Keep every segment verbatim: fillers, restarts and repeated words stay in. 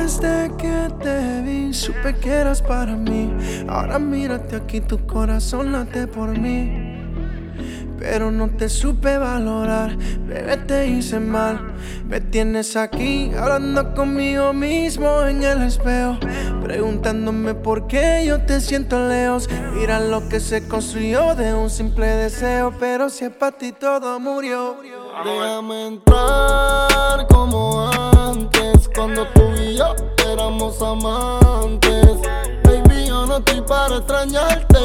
Desde que te vi, supe que eras para mí. Ahora mírate aquí, tu corazón late por mí. Pero no te supe valorar, bebé, te hice mal. Me tienes aquí, hablando conmigo mismo en el espejo, preguntándome por qué yo te siento lejos. Mira lo que se construyó de un simple deseo, pero si es para ti todo murió. Déjame entrar como antes, cuando tú y yo éramos amantes. Baby, yo no estoy para extrañarte,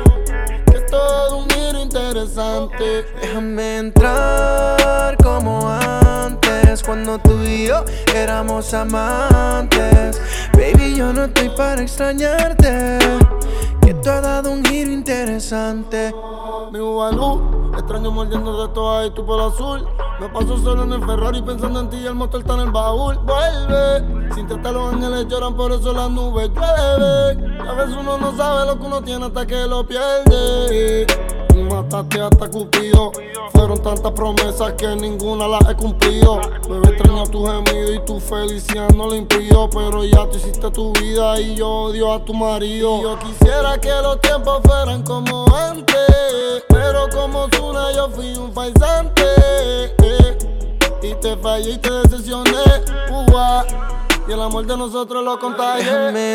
que es todo un giro interesante. Déjame entrar como antes, cuando tú y yo éramos amantes. Baby, yo no estoy para extrañarte, que tú has dado un giro interesante. Mi Ubalú, extraño mordiendo de todas y tu pelo azul. Me paso solo en el Ferrari pensando en ti y el motor está en el baúl. Vuelve, sin tratar los ángeles lloran, por eso las nubes llueven. A veces uno no sabe lo que uno tiene hasta que lo pierde. Tú mataste hasta Cupido, fueron tantas promesas que ninguna las he cumplido. Bebé, extraño tu gemido y tu felicidad no lo impidió, pero ya tú hiciste tu vida y yo odio a tu marido. Y yo quisiera que los tiempos fueran como antes, pero como Ozuna yo fui un farsante, eh, y te fallé y te decepcioné, uh, y el amor de nosotros lo contagié. Déjame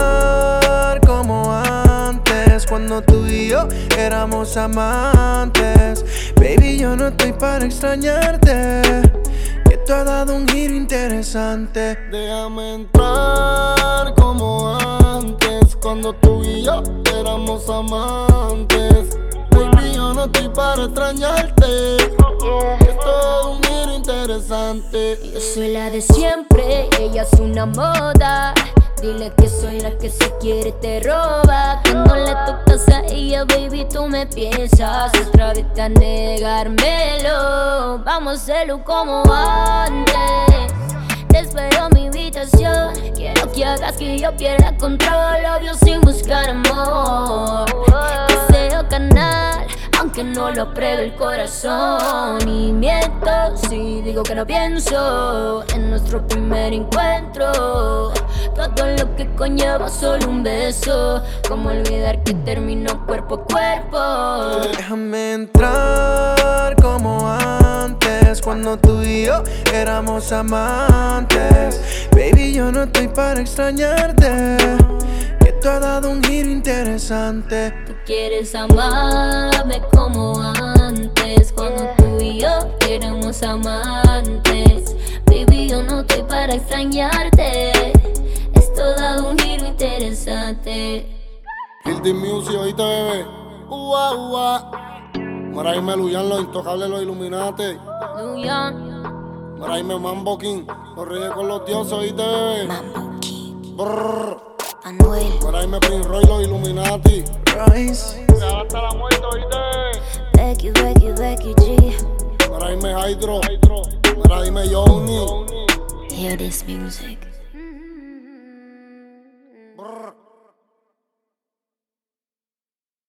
entrar como antes, cuando tú y yo éramos amantes. Baby, yo no estoy para extrañarte, que tú has dado un giro interesante. Déjame entrar como antes, cuando tú y yo éramos amantes. Baby, yo no estoy para extrañarte, que es todo un giro interesante. Yo soy la de siempre, ella es una moda. Dile que soy la que si quiere te roba. Cuando le tocas a ella, baby, tú me piensas otra vez a negármelo. Vamos a hacerlo como antes. Te espero en mi habitación. Quiero que hagas que yo pierda control, obvio sin buscar amor. Deseo canal, aunque no lo apruebe el corazón. Y miento si digo que no pienso en nuestro primer encuentro. Todo lo que conlleva solo un beso, como olvidar que terminó cuerpo a cuerpo. Déjame entrar como antes, cuando tú y yo éramos amantes. Baby, yo no estoy para extrañarte, que tú has dado un giro interesante. Tú quieres amarme como antes, cuando tú y yo éramos amantes. Baby, yo no estoy para extrañarte, esto da un giro interesante. Guilty Music, oíste, bebé. Ua, ua. Mira ahí me Luyan, los intocables, los Illuminati. Luyan, Mira ahí me Mambo King, los reyes con los dioses, oíste, bebé. Mambo King, Brrr. Anuel, Mira ahí me Prince Roy, los Illuminati. Royce, Hasta la muerte, oíste. Becky, Becky, Becky G. Mira ahí me Hydro. Mira ahí me Johnny. Hear this music.